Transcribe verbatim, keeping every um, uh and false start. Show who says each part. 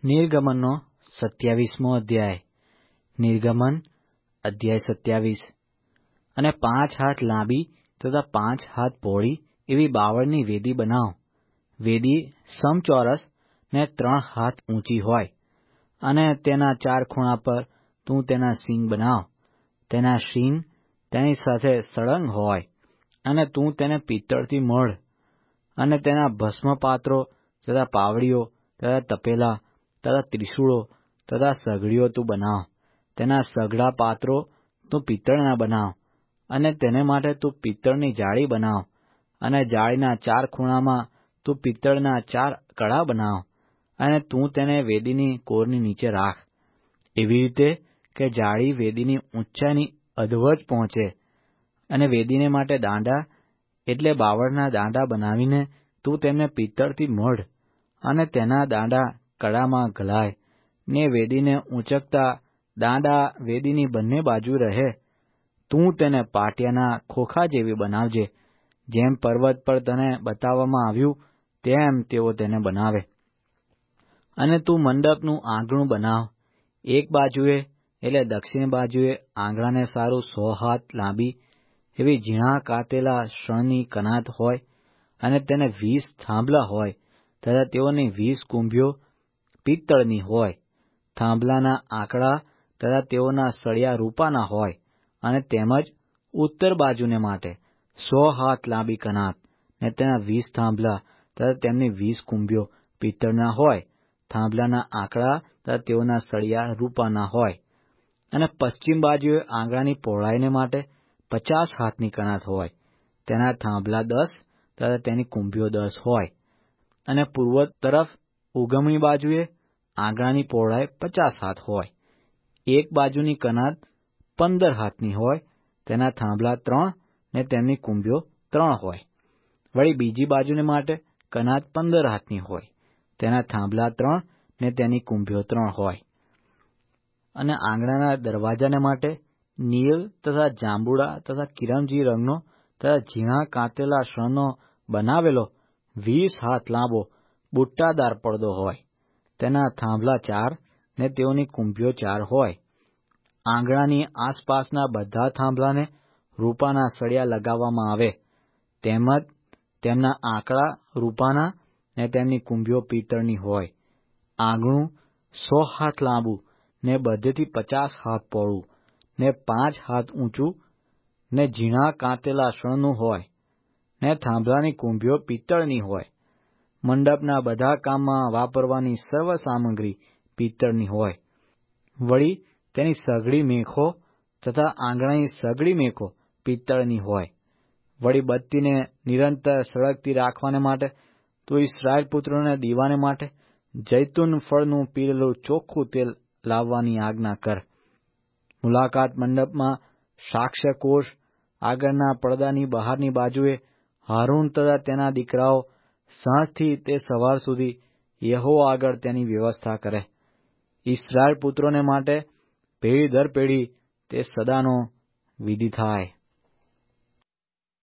Speaker 1: નિર્ગમનનો સત્યાવીસમો અધ્યાય. નિર્ગમન અધ્યાય સત્યાવીસ. અને પાંચ હાથ લાંબી તથા પાંચ હાથ પહોળી એવી બાવળની વેદી બનાવો. વેદી સમચોરસ ને ત્રણ હાથ ઊંચી હોય, અને તેના ચાર ખૂણા પર તું તેના શીંગ બનાવ. તેના શીંગ તેની સાથે સળંગ હોય, અને તું તેને પિત્તળથી મઢ. અને તેના ભસ્મપાત્રો તથા પાવડીઓ તથા તપેલા તથા ત્રિશૂળો તથા સઘળીઓ તું બનાવ. તેના સઘળા પાત્રો તું પિત્તળના બનાવ, અને તેને માટે તું પિત્તળની જાળી બનાવ. અને જાળીના ચાર ખૂણામાં તું પિત્તળના ચાર કડા બનાવ, અને તું તેને વેદીની કોરની નીચે રાખ, એવી રીતે કે જાળી વેદીની ઊંચાઈની અધવચ પહોંચે. અને વેદીને માટે દાંડા એટલે બાવળના દાંડા બનાવીને તું તેમને પિત્તળથી મઢ, અને તેના દાંડા કડામાં ઘલાય, ને વેદીને ઊંચકતા દાંડા વેદીની બંને બાજુ રહે. તું તેને પાટિયાના ખોખા જેવી બનાવજે, જેમ પર્વત પર તને બતાવવામાં આવ્યું તેમ તેઓ તેને બનાવે. અને તું મંડપનું આંગણું બનાવ. એક બાજુએ એટલે દક્ષિણ બાજુએ આંગણાને સારું સો હાથ લાંબી એવી ઝીણા કાતેલા શણની કનાત હોય, અને તેને વીસ થાંભલા હોય, તથા તેઓની વીસ કુંભીઓ પિત્તળની હોય. થાંભલાના આંકડા તથા તેઓના સળિયા રૂપાના હોય. અને તેમજ ઉત્તર બાજુને માટે સો હાથ લાંબી કનાત, ને તેના વીસ થાંભલા તથા તેમની વીસ કુંભીઓ પિત્તળના હોય. થાંભલાના આંકડા તથા તેઓના સળિયા રૂપાના હોય. અને પશ્ચિમ બાજુએ આંગણાની પહોળાઈને માટે પચાસ હાથની કનાત હોય. તેના થાંભલા દસ તથા તેની કુંભીઓ દસ હોય. અને પૂર્વ તરફ ઉગમણી બાજુએ આંગણાની પહોળાઈ પચાસ હાથ હોય. એક બાજુની કનાત પંદર હાથની હોય. તેના થાંભલા ત્રણ ને તેમની કુંભીઓ ત્રણ હોય. વળી બીજી બાજુને માટે કનાત પંદર હાથની હોય. તેના થાંભલા ત્રણ ને તેની કુંભીઓ ત્રણ હોય. અને આંગણાના દરવાજાને માટે નીલ તથા જાંબુડા તથા કિરમજી રંગનો તથા ઝીણા કાંતેલા શણનો બનાવેલો વીસ હાથ લાંબો બુટ્ટાદાર પડદો હોય. તેના થાંભલા ચાર ને તેઓની કુંભીઓ ચાર હોય. આંગણાની આસપાસના બધા થાંભલાને રૂપાના સળિયા લગાવવામાં આવે. તેમજ તેમના આંકડા રૂપાના ને તેમની કુંભીઓ પિત્તળની હોય. આંગણું સો હાથ લાંબુ ને બધેથી પચાસ હાથ પહોળું ને પાંચ હાથ ઊંચું ને ઝીણા કાંતેલા શણનું હોય. ને થાંભલાની કુંભીઓ પિત્તળની હોય. મંડપના બધા કામમાં વાપરવાની સર્વ સામગ્રી પિત્તળની હોય. વળી તેની સઘળી મેખો તથા આંગણાની સઘળી મેખો પિત્તળની હોય. વળી બત્તીને નિરંતર સળગતી રાખવાને માટે તો ઇસ્રાયેલ પુત્રોને દીવાને માટે જૈતૂન ફળનું પીરેલું ચોખ્ખું તેલ લાવવાની આજ્ઞા કર. મુલાકાત મંડપમાં સાક્ષ્ય કોષ આગળના પડદાની બહારની બાજુએ હારૂન તથા તેના દીકરાઓ સાંજથી તે સવાર સુધી યહોવા આગળ તેની વ્યવસ્થા કરે. ઇસ્રાયેલ પુત્રોને માટે પેઢી દર પેઢી તે સદાનો વિધિ થાય.